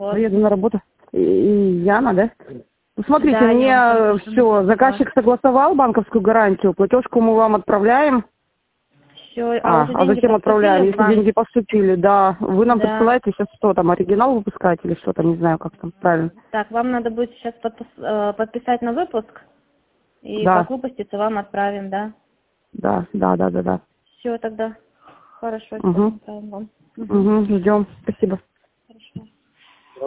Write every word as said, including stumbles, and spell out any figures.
Вот. Приеду на работу. И, и Яна, да? Ну, смотрите, Да, мне Яна, все, заказчик согласовал банковскую гарантию, платежку мы вам отправляем. Все, а, А, уже а деньги зачем поступили отправляем? в Если банк? деньги поступили, да. Вы нам Да. присылаете сейчас что там, оригинал выпускать или что там, не знаю, как там правильно. Так, вам надо будет сейчас подпис- э, подписать на выпуск, и Да, как выпустится, вам отправим, да? да, да, да, да, да. Все тогда. Хорошо, сейчас Угу, отправим вам. Мгм. угу, ждем. Спасибо.